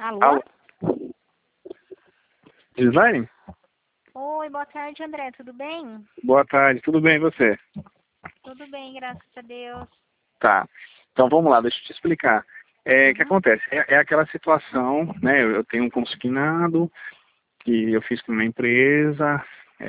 Alô? Alô? Gislaine? Oi, boa tarde, André. Tudo bem? Boa tarde, tudo bem e você? Tudo bem, graças a Deus. Tá. Então vamos lá, deixa eu te explicar. O que Uhum. acontece? É aquela situação, né? Eu tenho um consignado que eu fiz com uma empresa,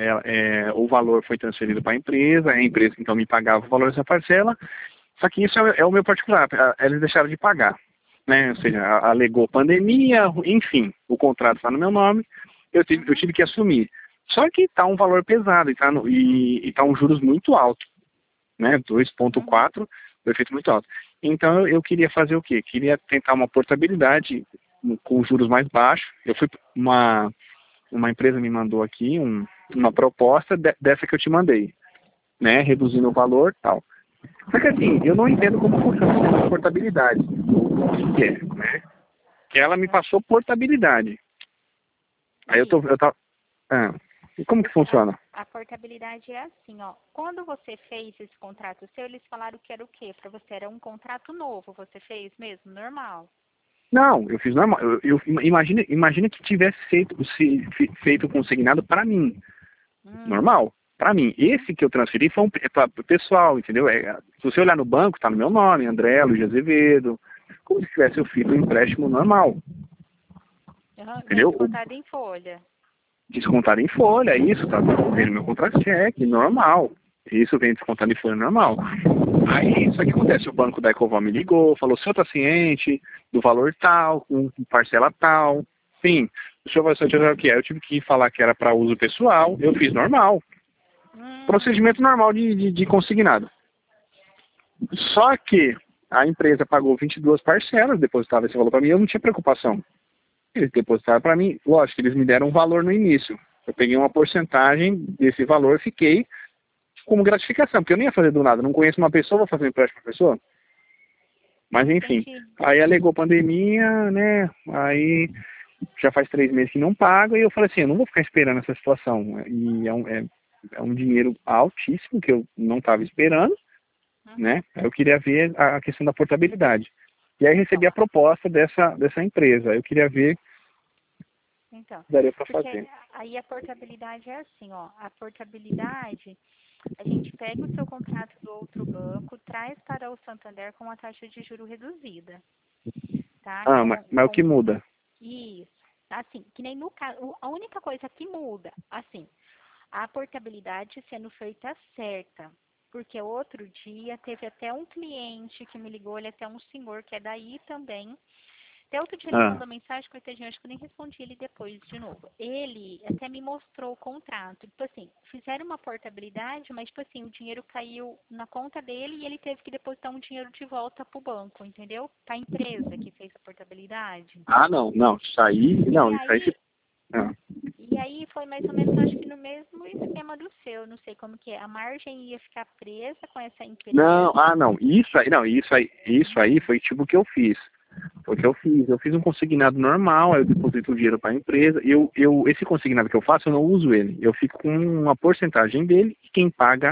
o valor foi transferido para a empresa então me pagava o valor dessa parcela, só que isso é o meu particular, eles deixaram de pagar, né? Ou seja, alegou pandemia, enfim, o contrato está no meu nome, eu tive que assumir. Só que está um valor pesado e tá um juros muito alto, né? Uhum. 2,4, o efeito muito alto. Então eu queria fazer o quê? Queria tentar uma portabilidade com juros mais baixos. Eu fui uma empresa me mandou aqui uma proposta dessa que eu te mandei, né? Reduzindo o valor e tal. Só que assim, eu não entendo como funciona a portabilidade. O que é, né? Que ela me passou portabilidade. Aí Isso. eu tava. Ah, e como que Porque funciona? a portabilidade é assim, ó. Quando você fez esse contrato seu, eles falaram que era o quê? Para você era um contrato novo. Você fez mesmo? Normal. Não, eu fiz normal. Imagina que tivesse feito consignado para mim. Hum. Normal. Para mim. Uhum. Esse que eu transferi foi para o pessoal, entendeu? Se você olhar no banco, tá no meu nome, André Luiz Azevedo. Como se tivesse eu feito um empréstimo normal. Uhum. Vem Entendeu? descontado em folha. Descontado em folha, isso, tá vendo meu contra-cheque, normal. Isso vem descontado em folha normal. Aí, isso que acontece, o banco da Ecoval me ligou, falou, o senhor está ciente do valor tal, com parcela tal. Sim, o senhor vai saber o que é. Eu tive que falar que era para uso pessoal, eu fiz normal. Hum. Procedimento normal de consignado. Só que a empresa pagou 22 parcelas, depositava esse valor para mim, eu não tinha preocupação. Eles depositaram para mim, lógico, eles me deram um valor no início. Eu peguei uma porcentagem desse valor e fiquei como gratificação, porque eu nem ia fazer do nada, não conheço uma pessoa, vou fazer um empréstimo para pessoa. Mas enfim, Entendi. aí alegou pandemia, né? Aí já faz 3 meses que não paga, e eu falei assim, eu não vou ficar esperando essa situação. E é um dinheiro altíssimo que eu não estava esperando, Uhum. né? Eu queria ver a questão da portabilidade. E aí recebi Então, a proposta dessa empresa. Eu queria ver então, se daria para porque fazer. aí a portabilidade é assim, ó. A portabilidade, a gente pega o seu contrato do outro banco, traz para o Santander com uma taxa de juro reduzida, tá? Ah, mas o que muda? Isso. Assim, que nem no caso, a única coisa que muda, assim, a portabilidade sendo feita certa. Porque outro dia teve até um cliente que me ligou, ele é até um senhor que é daí também. Até outro dia ele me Ah, mandou mensagem, coitadinho, acho que eu nem respondi ele depois de novo. Ele até me mostrou o contrato. Tipo assim, fizeram uma portabilidade, mas tipo assim, o dinheiro caiu na conta dele e ele teve que depositar um dinheiro de volta pro banco, entendeu? Pra empresa que fez a portabilidade. não, isso aí, E não, isso aí se... aí, Ah. e aí foi mais ou menos, acho que no mesmo esquema do seu, não sei como que é. A margem ia ficar presa com essa Não, empresa. não, isso aí foi tipo o que eu fiz. Foi o que eu fiz um consignado normal, aí eu deposito o dinheiro para a empresa, esse consignado que eu faço, eu não uso ele, eu fico com uma porcentagem dele e quem paga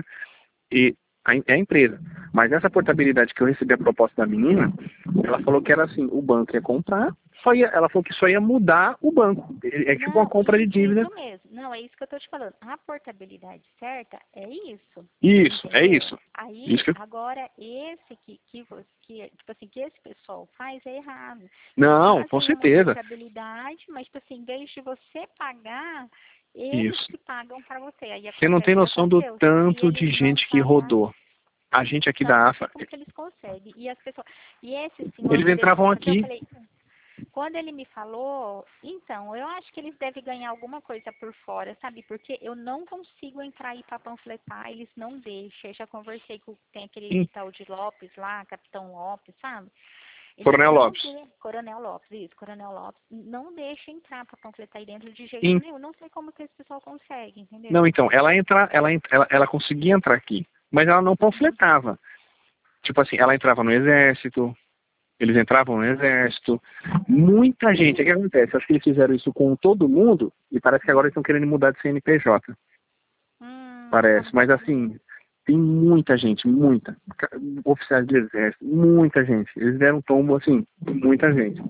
é a empresa. Mas essa portabilidade que eu recebi a proposta da menina, ela falou que era assim, o banco ia comprar, ela falou que só ia mudar o banco. É tipo uma Não, compra de dívida. isso mesmo. Não, é isso que eu tô te falando. A portabilidade certa é isso. Isso, é Entendeu? isso. Isso Aí, que eu... agora, esse tipo assim, que esse pessoal faz é errado. Eles Não, com fazem uma certeza. portabilidade, mas, tipo assim, em vez de você pagar, eles Isso. que pagam para você. Aí Você não acontece tem o que noção do aconteceu. Se tanto eles de não gente que pagar, rodou. A gente aqui não, da não sei AFA, como que eles conseguem. E as pessoas. E esse senhor, eles quando ele entravam começou a dizer, eu aqui. falei, quando ele me falou, então, eu acho que eles devem ganhar alguma coisa por fora, sabe? Porque eu não consigo entrar aí para panfletar, eles não deixam. Eu já conversei com, tem aquele Ih, tal de Lopes lá, Capitão Lopes, sabe? Eles Coronel não Lopes. deixam, Coronel Lopes, isso, Coronel Lopes, não deixa entrar para panfletar aí dentro de jeito Em- nenhum. Não sei como que esse pessoal consegue, Não, entendeu? então, ela conseguia entrar aqui, mas ela não Uhum. panfletava. Tipo assim, ela entrava no exército, eles entravam no exército. Muita gente, o que acontece? Acho que eles fizeram isso com todo mundo e parece que agora eles estão querendo mudar de CNPJ. Parece, mas Entendi. assim, tem muita gente, oficiais de exército, muita gente. Eles deram tombo, assim, muita gente.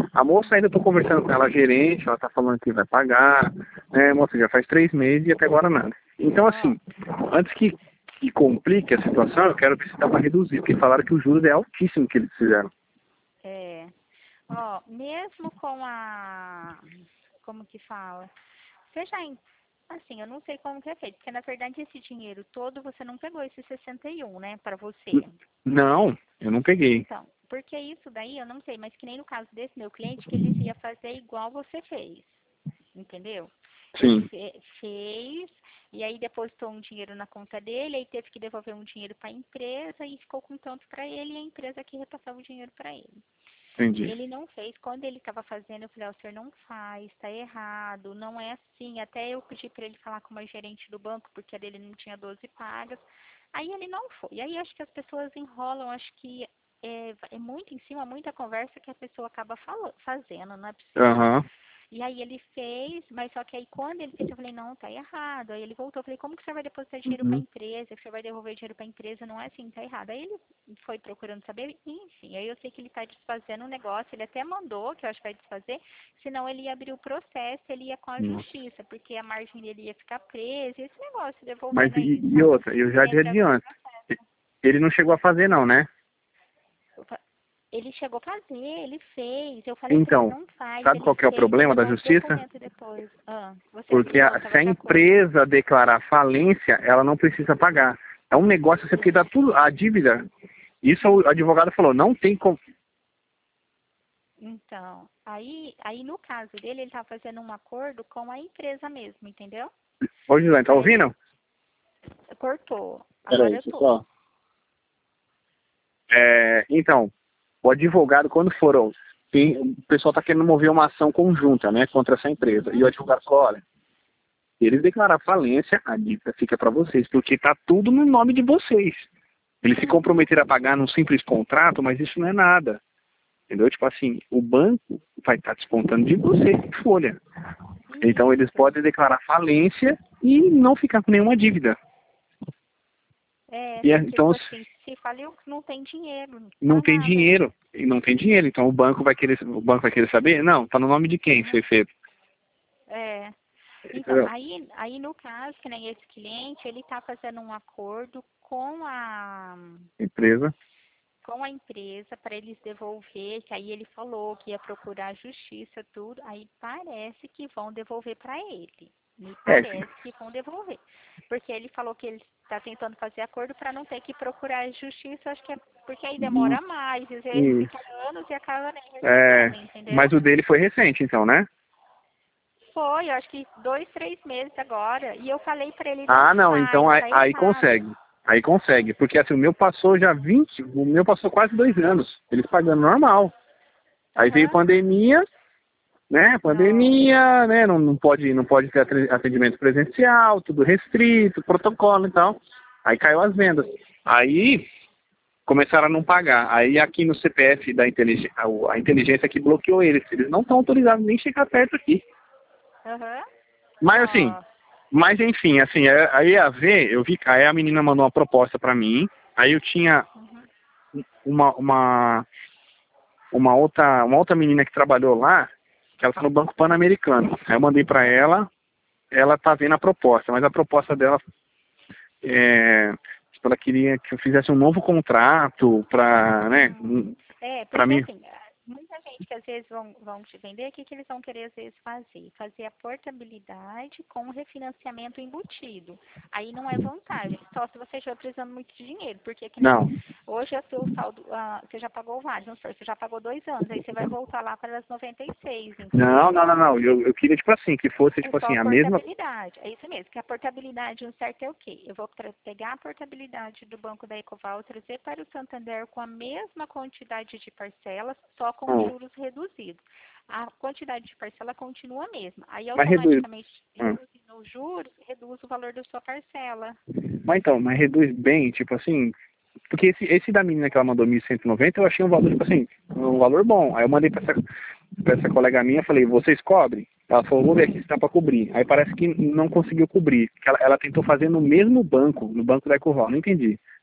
A moça ainda tô conversando com ela, a gerente, ela tá falando que vai pagar, né, moça, já faz 3 meses e até agora nada. Então, assim, antes que complique a situação, eu quero ver se dá pra reduzir, porque falaram que o juros é altíssimo que eles fizeram. É. Ó, mesmo com a... Como que fala? Você já... Assim, eu não sei como que é feito, porque na verdade esse dinheiro todo você não pegou esse 61, né, pra você. Não, eu não peguei. Então, porque isso daí eu não sei, mas que nem no caso desse meu cliente, que eles ia fazer igual você fez, entendeu? Ele Sim, fez, e aí depositou um dinheiro na conta dele, aí teve que devolver um dinheiro para a empresa e ficou com tanto para ele e a empresa que repassava o dinheiro para ele. entendi. Ele não fez. Quando ele estava fazendo, eu falei, ó, o senhor não faz, tá errado, não é assim. Até eu pedi para ele falar com uma gerente do banco, porque a dele não tinha 12 pagas. Aí ele não foi. E aí acho que as pessoas enrolam, acho que é muito em cima, muita conversa que a pessoa acaba fazendo, não é possível. Aham. E aí ele fez, mas só que aí quando ele fez, eu falei, não, tá errado. Aí ele voltou, eu falei, como que você vai depositar dinheiro para a Uhum. empresa, que você vai devolver dinheiro para a empresa? Não é assim, tá errado. Aí ele foi procurando saber, enfim, aí eu sei que ele tá desfazendo um negócio, ele até mandou, que eu acho que vai desfazer, senão ele ia abrir o processo, ele ia com a Nossa. justiça, porque a margem dele ia ficar presa, e esse negócio, Mas devolvendo e, aí, e sabe? outra, eu já Ia te entrar com adianto. processo. Ele não chegou a fazer não, né? Ele chegou a fazer, ele fez. Eu falei pra ele, Então, não faz, sabe ele qual que é o fez, problema da levou os justiça? documentos depois. Você Porque assinou, se tava a de acordo. empresa declarar falência, ela não precisa pagar. É um negócio, você porque dá tudo, a dívida. Isso o advogado falou, não tem como. Então, aí no caso dele, ele tá fazendo um acordo com a empresa mesmo, entendeu? Ô, José, tá Aí ouvindo? cortou. Agora Peraí, eu deixa eu tô. só. Então, o advogado, quando foram. O pessoal está querendo mover uma ação conjunta, né, contra essa empresa. E o advogado falou, olha, se eles declarar falência, a dívida fica para vocês, porque está tudo no nome de vocês. Eles se comprometeram a pagar num simples contrato, mas isso não é nada. Entendeu? Tipo assim, o banco vai estar descontando de você em folha. Então eles Isso. podem declarar falência e não ficar com nenhuma dívida. E Porque, então tipo assim, se faliu, não tem dinheiro, não não dá tem nada. dinheiro. E não tem dinheiro. Então o banco vai querer saber? Não, tá no nome de quem foi feito. É. Então, Entendeu? aí no caso, que nem esse cliente, ele tá fazendo um acordo Empresa. com a empresa para eles devolver, que aí ele falou que ia procurar a justiça, tudo, aí parece que vão devolver para ele. Me É, parece que vão devolver. Porque ele falou que ele está tentando fazer acordo para não ter que procurar a justiça, acho que é porque aí demora mais, às vezes isso. fica anos e acaba nem É, recebendo, entendeu? mas o dele foi recente, então, né? Foi, eu acho que 2, 3 meses agora. E eu falei para ele, não Ah, não, faz, então aí, tá aí errado. consegue. Aí consegue. Porque assim, o meu passou quase 2 anos. Eles pagando normal. Aí veio Aham. pandemia, né? Não. Pandemia, né? Não pode ter atendimento presencial, tudo restrito, protocolo e tal. Aí caiu as vendas. Aí começaram a não pagar. Aí aqui no CPF da inteligência, a inteligência que bloqueou eles. Eles não estão autorizados nem chegar perto aqui. Aham. Mas assim, Ó. mas enfim, assim, aí a ver, eu vi, aí a menina mandou uma proposta pra mim, aí eu tinha Uhum. uma, uma, uma outra menina que trabalhou lá, que ela tá no Banco Pan-Americano. Aí eu mandei pra ela tá vendo a proposta, mas a proposta dela tipo, ela queria que eu fizesse um novo contrato pra, né, pra Porque mim. assim, muita gente que às vezes vão te vender, o que que eles vão querer às vezes fazer? Fazer a portabilidade com o refinanciamento embutido. Aí não é vantagem, só se você estiver precisando muito de dinheiro, porque que nem Não, hoje o seu saldo, você já pagou vários, vamos supor, você já pagou 2 anos, aí você vai voltar lá para as 96, não, entendeu? não, não, não. Eu queria, tipo assim, que fosse, É tipo só assim, a a mesma. portabilidade, é isso mesmo, que a portabilidade, um certo é o quê? Eu vou pegar a portabilidade do Banco da Ecoval, trazer para o Santander com a mesma quantidade de parcelas, só com Hum, juros reduzidos. A quantidade de parcela continua a mesma. Aí, mas reduz. automaticamente, reduzindo os juros, reduz o valor da sua parcela. Mas reduz bem, tipo assim, porque esse da menina que ela mandou 1.190 eu achei um valor, tipo assim, um valor bom. Aí eu mandei pra essa colega minha, falei, vocês cobrem? Ela falou, vou ver aqui se dá pra cobrir. Aí parece que não conseguiu cobrir, porque ela tentou fazer no mesmo banco, no banco da Ecoval, não entendi.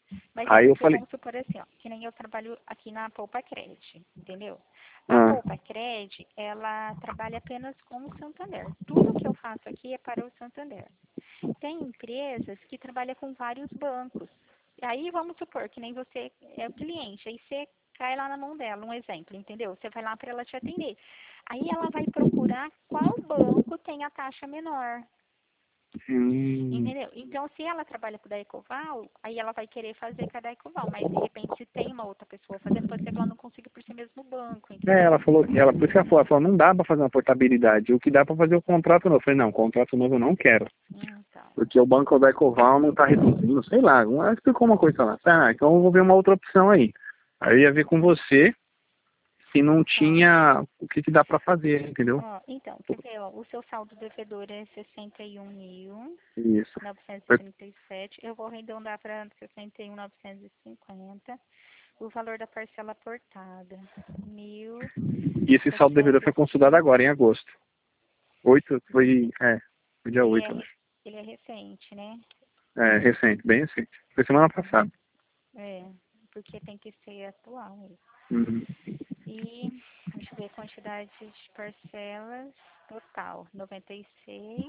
Mas Aí eu porque falei, vamos supor assim, ó, que nem eu trabalho aqui na Poupa Cred, entendeu? A ah, Poupa Cred, ela trabalha apenas com o Santander. Tudo que eu faço aqui é para o Santander. Tem empresas que trabalham com vários bancos. Aí vamos supor que nem você é o cliente, aí você cai lá na mão dela, um exemplo, entendeu? Você vai lá para ela te atender. Aí ela vai procurar qual banco tem a taxa menor. hum, Entendeu? Então, se ela trabalha com a da Ecoval, aí ela vai querer fazer com a da Ecoval, mas de repente se tem uma outra pessoa fazendo, pode ser que ela não consiga por ser mesmo banco, ela entendeu? falou, por isso que ela falou, não dá para fazer uma portabilidade, o que dá para fazer é o contrato novo. Eu falei, não, contrato novo eu não quero, Então, porque o banco da Ecoval não está reduzindo, sei lá, ela explicou uma coisa lá. Tá, então eu vou ver uma outra opção aí. Aí eu ia ver com você se não ó, tinha o que dá para fazer, entendeu? então, quer ver, ó, o seu saldo devedor é 61.937. Isso. Eu vou arredondar para 61.950. O valor da parcela portada, E esse saldo devedor 1.700. foi consultado agora, em agosto. 8 foi dia Ele 8 é, eu acho. ele é recente, né? É, recente, bem recente. Foi semana passada. É, porque tem que ser atual. Uhum. E, deixa eu ver, quantidade de parcelas total, 96,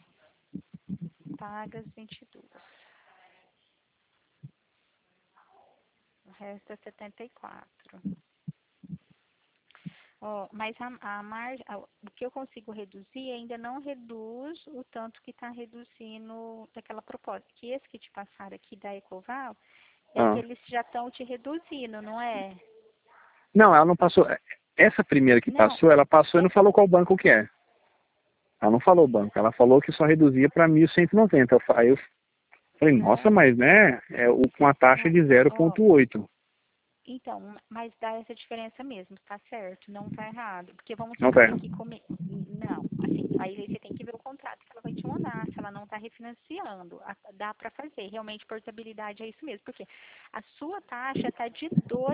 pagas 22. O resto é 74. Ó, mas a margem, o que eu consigo reduzir ainda não reduz o tanto que está reduzindo daquela proposta. Que esse que te passaram aqui da Ecoval é que Ah. eles já estão te reduzindo, não é? Não, ela não passou. Essa primeira que Não, passou, ela passou e não essa, falou qual banco que é. Ela não falou o banco. Ela falou que só reduzia para 1.190. Aí eu falei, nossa, não, mas né, com a taxa não, de ó, 0,8. então, mas dá essa diferença mesmo, tá certo, não tá errado. Porque vamos Não tá supor errado. que não, assim, aí você tem que ver o contrato que ela vai te mandar, se ela não tá refinanciando, dá para fazer. Realmente portabilidade é isso mesmo, porque a sua taxa tá de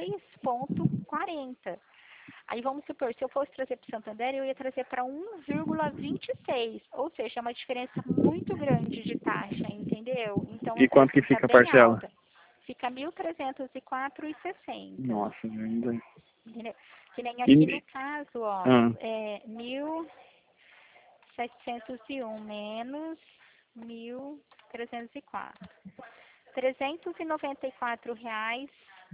2,40. Aí vamos supor, se eu fosse trazer para o Santander, eu ia trazer para 1,26, ou seja, é uma diferença muito grande de taxa, entendeu? Então, E quanto que assim, tá fica a bem parcela? alta. Fica 1.304,60. Nossa, ainda. Entendeu? Que nem aqui no E, caso, ó, ah, é 1.701 menos 1.304. R$ 394,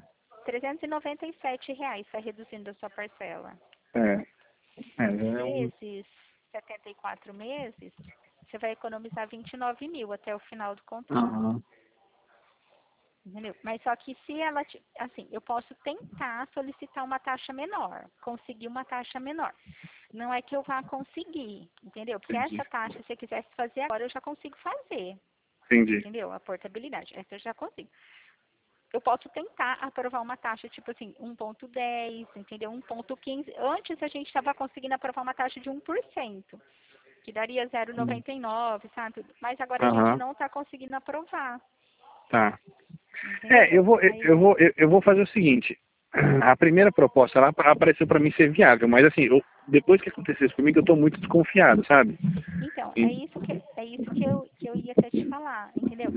R$ 397 vai reduzindo a sua parcela. é, é um. Vezes 74 meses, você vai economizar 29 mil até o final do contrato. Aham. Entendeu? Mas só que se ela, assim, eu posso tentar solicitar uma taxa menor, conseguir uma taxa menor. Não é que eu vá conseguir, entendeu? Porque Entendi. essa taxa, se você quisesse fazer agora, eu já consigo fazer, Entendi. entendeu? A portabilidade, essa eu já consigo. Eu posso tentar aprovar uma taxa tipo assim, 1,10, entendeu? 1,15. Antes a gente estava conseguindo aprovar uma taxa de 1%, que daria 0,99, sabe? Mas agora a gente Aham. não está conseguindo aprovar, Tá. Eu entendeu? vou, Aí, eu vou fazer o seguinte. A primeira proposta ela apareceu para mim ser viável, mas assim, depois que aconteceu isso comigo, eu estou muito desconfiado, sabe? então, E- é isso que eu ia até te falar, entendeu?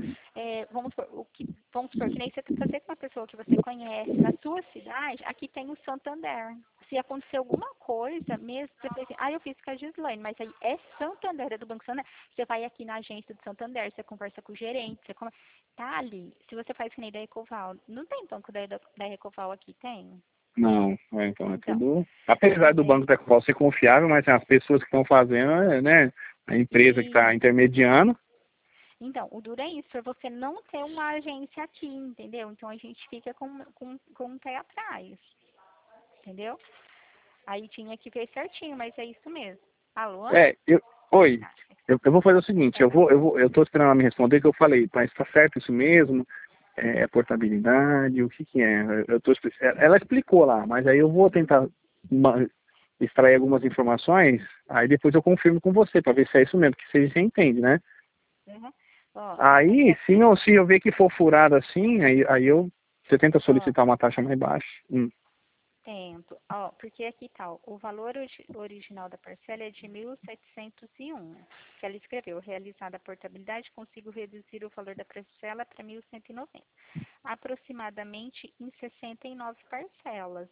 Vamos supor que nem você fazer com uma pessoa que você conhece na sua cidade, aqui tem o Santander. Se acontecer alguma coisa, mesmo, você fala assim, eu fiz com a Gislaine, mas aí é Santander, é do Banco Santander. Você vai aqui na agência do Santander, você conversa com o gerente, tá ali. Se você faz que nem da Ecoval, não tem banco da Ecoval aqui, tem? Não, então é Então, tudo. Apesar do Banco da Ecoval ser confiável, mas as pessoas que estão fazendo, né? A empresa que está e intermediando. Então, o duro é isso, é você não ter uma agência aqui, entendeu? Então a gente fica com um pé atrás, entendeu? Aí tinha que ver certinho, mas é isso mesmo. Alô? Oi. Ah, Eu vou fazer o seguinte, é, eu tô esperando ela me responder, que eu falei, mas está certo isso mesmo? Portabilidade, o que que é? Ela explicou lá, mas aí eu vou tentar extrair algumas informações, aí depois eu confirmo com você, para ver se é isso mesmo, que você entende, né? uhum. Ó, é que Aí, aqui, se eu ver que for furado assim, você tenta ó, solicitar uma taxa mais baixa. tento. Ó, porque aqui tal, o valor original da parcela é de 1.701, que ela escreveu, realizada a portabilidade, consigo reduzir o valor da parcela para 1.190. aproximadamente em 69 parcelas.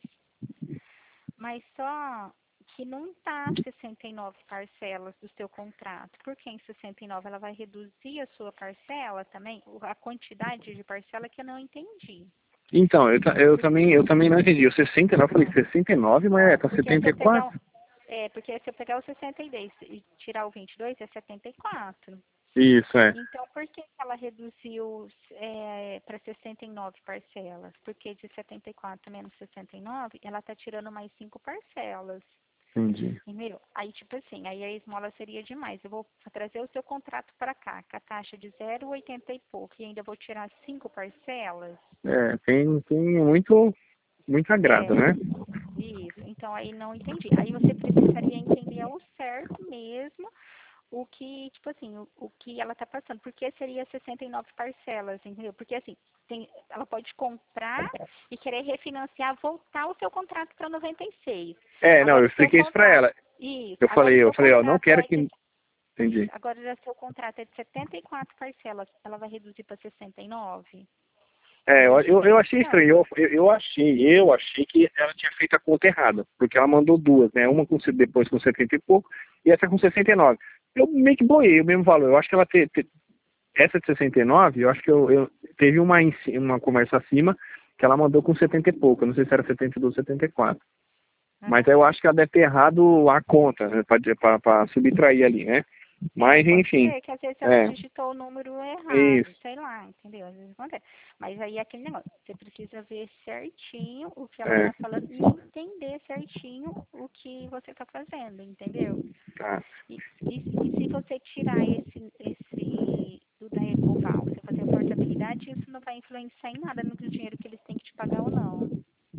Mas só que não está 69 parcelas do seu contrato. Porque em 69 ela vai reduzir a sua parcela também, a quantidade de parcela que eu não entendi. Então, eu também não entendi. O 69, eu falei 69, mas tá Porque se eu pegar, 74? porque se eu pegar o 62 e tirar o 22 é 74. Isso, é. Então, por que ela reduziu para 69 parcelas? Porque de 74 menos 69, ela está tirando mais 5 parcelas. Entendi. Entendeu? Aí, tipo assim, aí a esmola seria demais. Eu vou trazer o seu contrato para cá, com a taxa de 0,80 e pouco, e ainda vou tirar 5 parcelas. É, tem muito agrado, É, né? isso. Então, aí não entendi. Aí você precisaria entender ao certo mesmo o que, tipo assim, o que ela está passando. Porque seria 69 parcelas, entendeu? Porque assim, ela pode comprar e querer refinanciar, voltar o seu contrato para 96. É, não, Agora eu o seu expliquei isso pra contrato. ela. Isso. Eu Agora o seu falei, ó, não contrato quero é de. que... Isso. Entendi. Agora o seu contrato é de 74 parcelas. Ela vai reduzir para 69. É, Eu acho que é eu achei estranho. estranho. Eu achei que ela tinha feito a conta errada. Porque ela mandou duas, né? Uma depois com 70 e pouco e essa com 69. Eu meio que boiei o mesmo valor. Eu acho que ela essa de 69, eu acho que eu teve uma conversa acima que ela mandou com 70 e pouco. Eu não sei se era 72 ou 74. Mas Uhum. eu acho que ela deve ter errado a conta, né, para subtrair ali, né? Mas, Pode enfim, ser que às vezes ela é, digitou o número errado, isso, sei lá, entendeu? Às vezes acontece. Mas aí é aquele negócio, você precisa ver certinho o que ela é, está falando e entender certinho o que você está fazendo, entendeu? tá. E se você tirar esse do da Ecoval, você fazer a portabilidade, isso não vai influenciar em nada no dinheiro que eles têm que te pagar ou não.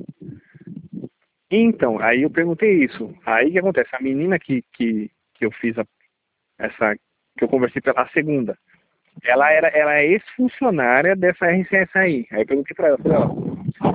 Então, aí eu perguntei isso. Aí o que acontece? A menina que eu fiz essa, que eu conversei pela segunda, ela é ex-funcionária dessa RCS aí. Aí eu perguntei pra ela, falei, ó,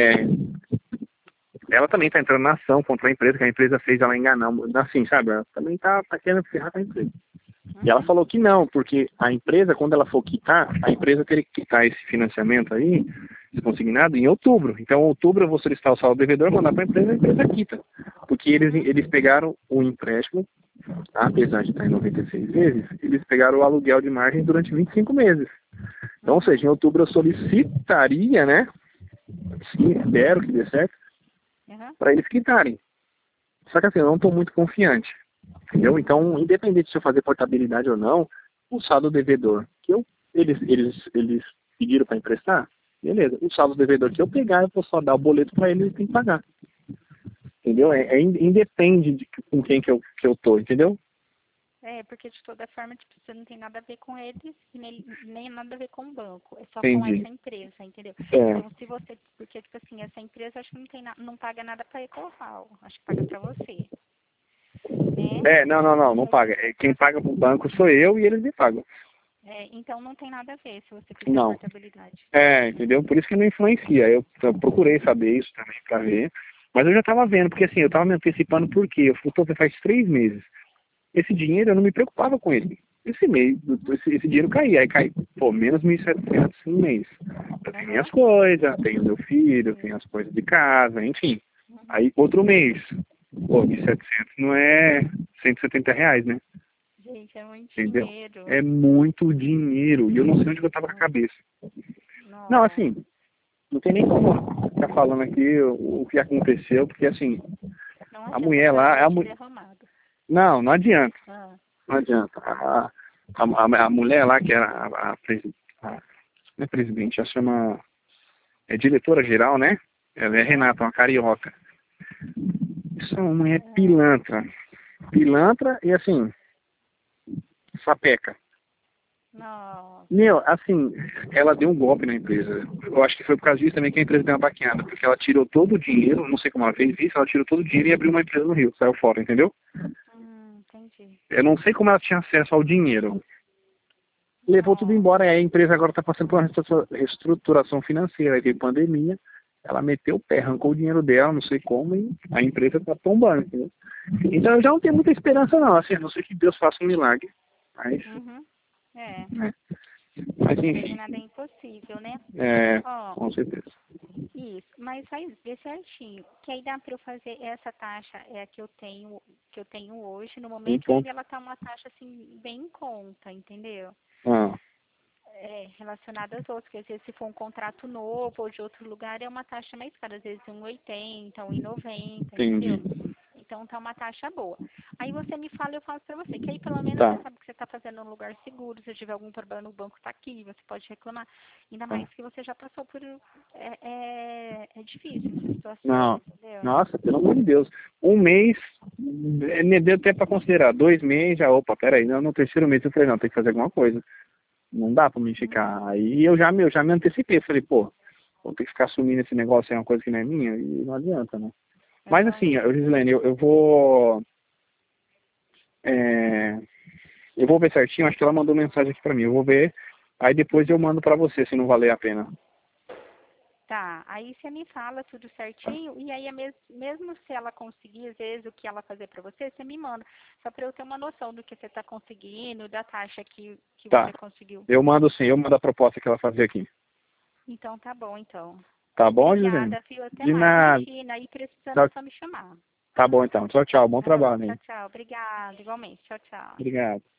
ela também tá entrando na ação contra a empresa, que a empresa fez ela enganar, assim, sabe? Ela também tá querendo ferrar com a empresa. E ela Uhum. falou que não, porque a empresa, quando ela for quitar, a empresa teria que quitar esse financiamento aí, esse consignado, em outubro. Então, em outubro eu vou solicitar o saldo devedor, mandar para a empresa quita. Porque Uhum. eles pegaram o empréstimo, apesar de estar em 96 vezes, eles pegaram o aluguel de margem durante 25 meses. Então, ou Uhum. seja, em outubro eu solicitaria, né, se espero que dê certo, Uhum. para eles quitarem. Só que assim, eu não estou muito confiante. Entendeu? Então, independente se eu fazer portabilidade ou não, o saldo devedor que eles pediram para emprestar, beleza. O saldo devedor que eu pegar, eu vou só dar o boleto para eles e tem que pagar. Entendeu? Independe de com quem que eu tô, entendeu? Porque de toda forma, tipo, você não tem nada a ver com eles e nem nada a ver com o banco. É só com Entendi. essa empresa, entendeu? É, Então, se você, porque, tipo assim, essa empresa acho que não tem não paga nada para Ecoval, acho que paga para você, né? não paga. Quem paga pro banco sou eu e eles me pagam. Então não tem nada a ver se você fizer a Não. portabilidade. Entendeu? Por isso que não influencia. Eu procurei saber isso também para ver. Mas eu já estava vendo, porque assim, eu estava me antecipando por quê? Eu tô faz 3 meses. Esse dinheiro eu não me preocupava com ele. Esse mês, esse dinheiro caía. Aí cai, pô, menos 1.700 no mês. Eu tenho minhas Aham. coisas, tenho meu filho, Sim. tenho as coisas de casa, enfim. Uhum. Aí outro mês, pô, 1.700 não é R$ 170, né? Gente, é muito Entendeu? dinheiro. É muito dinheiro. E eu não sei onde eu tava com a cabeça. Não, Não, assim, não tem nem como ficar falando aqui o que aconteceu, porque assim, não a adianta mulher achar lá, leite derramado. não adianta. Ah, Não adianta. A mulher lá, que era não é presidente, ela chama, é diretora geral, né? Ela é aham. Renata, uma carioca. Isso é uma mulher Ah, pilantra. Pilantra e assim, sapeca. nossa. Meu, assim, ela deu um golpe na empresa. Eu acho que foi por causa disso também que a empresa deu uma baqueada, porque ela tirou todo o dinheiro, não sei como ela fez isso, ela tirou todo o dinheiro e abriu uma empresa no Rio, saiu fora, entendeu? Entendi. Eu não sei como ela tinha acesso ao dinheiro. Levou tudo Nossa. embora, aí a empresa agora está passando por uma reestruturação financeira, aí veio pandemia, ela meteu o pé, arrancou o dinheiro dela, não sei como, e a empresa está tombando, entendeu? Então eu já não tenho muita esperança não, assim, a não ser que Deus faça um milagre, mas, Uhum. É. né? Mas Também enfim, nada é impossível, né? Ó, com certeza. isso, mas faz ver certinho, que aí dá para eu fazer essa taxa é a que eu tenho hoje, no Um momento, e ainda ponto. ela tá uma taxa assim bem em conta, entendeu? Ah, Relacionada às outras, porque às vezes se for um contrato novo ou de outro lugar é uma taxa mais cara, às vezes 1,80, 1,90, entendi. entendeu? Então tá uma taxa boa. Aí você me fala, eu faço pra você, que aí pelo menos você Tá. sabe que você tá fazendo num lugar seguro, se tiver algum problema o banco tá aqui, você pode reclamar. Ainda Tá. mais que você já passou por... É difícil essa situação, Não. entendeu? Nossa, pelo amor de Deus. Um mês, me deu até para considerar. 2 meses, já, opa, peraí. Não, no terceiro mês eu falei, não, tem que fazer alguma coisa. Não dá para me ficar. Uhum. Aí eu já me antecipei. Falei, pô, vou ter que ficar assumindo esse negócio, é uma coisa que não é minha, e não adianta, né? Mas assim, Aham. Gislaine, eu vou. é, eu vou ver certinho, acho que ela mandou mensagem aqui para mim. Eu vou ver. Aí depois eu Uhum. mando para você, se não valer a pena. Tá, aí você me fala tudo certinho e aí mesmo se ela conseguir, às vezes, o que ela fazer pra você, você me manda. Só pra eu ter uma noção do que você tá conseguindo, da taxa que Tá. você conseguiu. Eu mando sim, eu mando a proposta que ela fazia aqui. Então tá bom, então. Tá bom, Gislaine? Obrigada, viu? Até De mais. nada. Imagina, aí precisando é Tchau. só me chamar. Tá bom então. Tchau, tchau. Bom Tá bom, trabalho tchau, aí. tchau. Obrigada, igualmente. Tchau, tchau. Obrigado.